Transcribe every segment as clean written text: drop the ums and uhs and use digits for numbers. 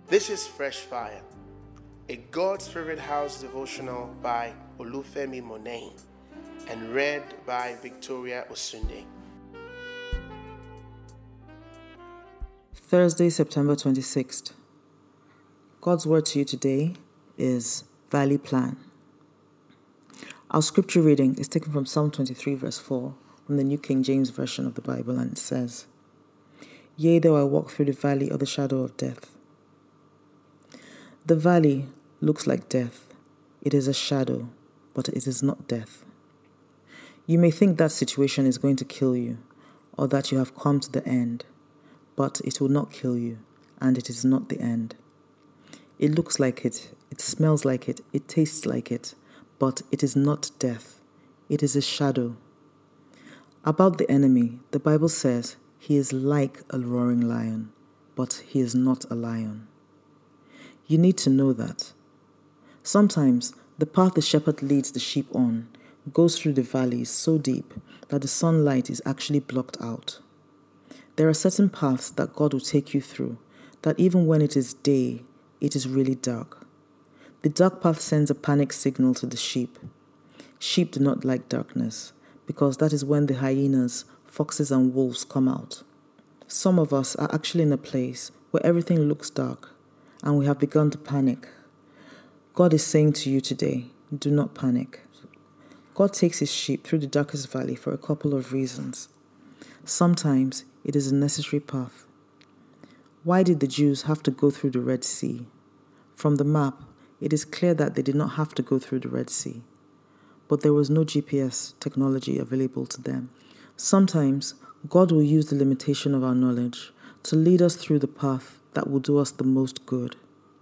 This is Fresh Fire, a God's Favorite House devotional by Olufemi Monet and read by Victoria Osunde. Thursday, September 26th. God's word to you today is Valley Plan. Our scripture reading is taken from Psalm 23 verse 4 from the New King James Version of the Bible, and it says, "Yea, though I walk through the valley of the shadow of death." The valley looks like death. It is a shadow, but it is not death. You may think that situation is going to kill you, or that you have come to the end, but it will not kill you, and it is not the end. It looks like it smells like it tastes like it, but it is not death. It is a shadow. About the enemy, the Bible says he is like a roaring lion, but he is not a lion. You need to know that. Sometimes the path the shepherd leads the sheep on goes through the valleys so deep that the sunlight is actually blocked out. There are certain paths that God will take you through that even when it is day, it is really dark. The dark path sends a panic signal to the sheep. Sheep do not like darkness because that is when the hyenas, foxes, and wolves come out. Some of us are actually in a place where everything looks dark and we have begun to panic. God is saying to you today, do not panic. God takes his sheep through the darkest valley for a couple of reasons. Sometimes it is a necessary path. Why did the Jews have to go through the Red Sea? From the map, it is clear that they did not have to go through the Red Sea, but there was no GPS technology available to them. Sometimes God will use the limitation of our knowledge to lead us through the path that will do us the most good.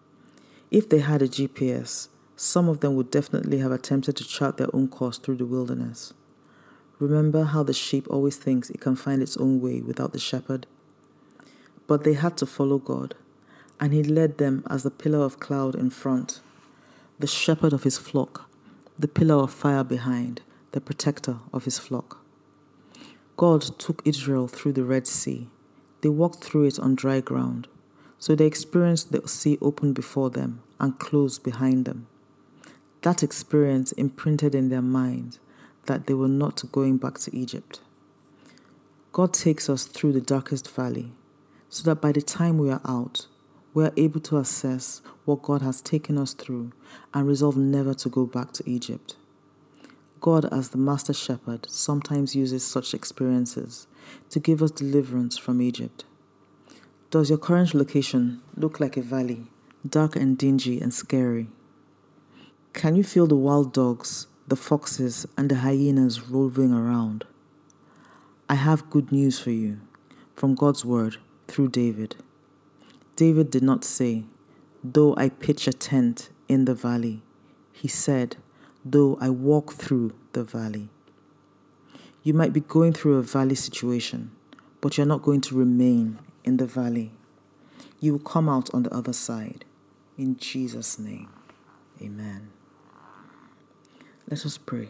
If they had a GPS, some of them would definitely have attempted to chart their own course through the wilderness. Remember how the sheep always thinks it can find its own way without the shepherd? But they had to follow God, and he led them as the pillar of cloud in front, the shepherd of his flock, the pillar of fire behind, the protector of his flock. God took Israel through the Red Sea. They walked through it on dry ground, so they experienced the sea open before them and close behind them. That experience imprinted in their minds that they were not going back to Egypt. God takes us through the darkest valley so that by the time we are out, we are able to assess what God has taken us through and resolve never to go back to Egypt. God, as the master shepherd, sometimes uses such experiences to give us deliverance from Egypt. Does your current location look like a valley, dark and dingy and scary? Can you feel the wild dogs, the foxes, and the hyenas roving around? I have good news for you from God's word through David. David did not say, "Though I pitch a tent in the valley." He said, "Though I walk through the valley." You might be going through a valley situation, but you're not going to remain in the valley. You will come out on the other side. In Jesus' name, amen. Let us pray.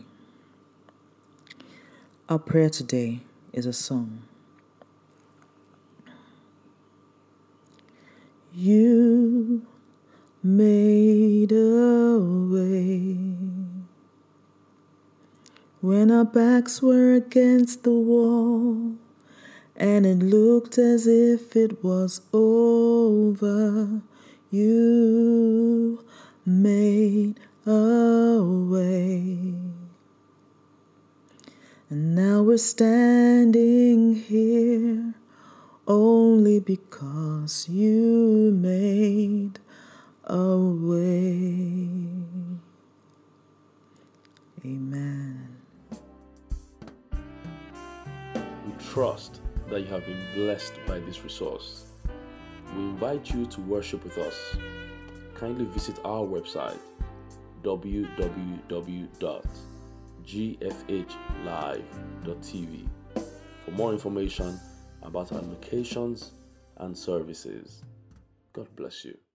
Our prayer today is a song. You made a way when our backs were against the wall and it looked as if it was over. You made a way. And now we're standing here only because you made a way. Amen. We trust that you have been blessed by this resource. We invite you to worship with us. Kindly visit our website www.gfhlive.tv for more information about our locations and services. God bless you.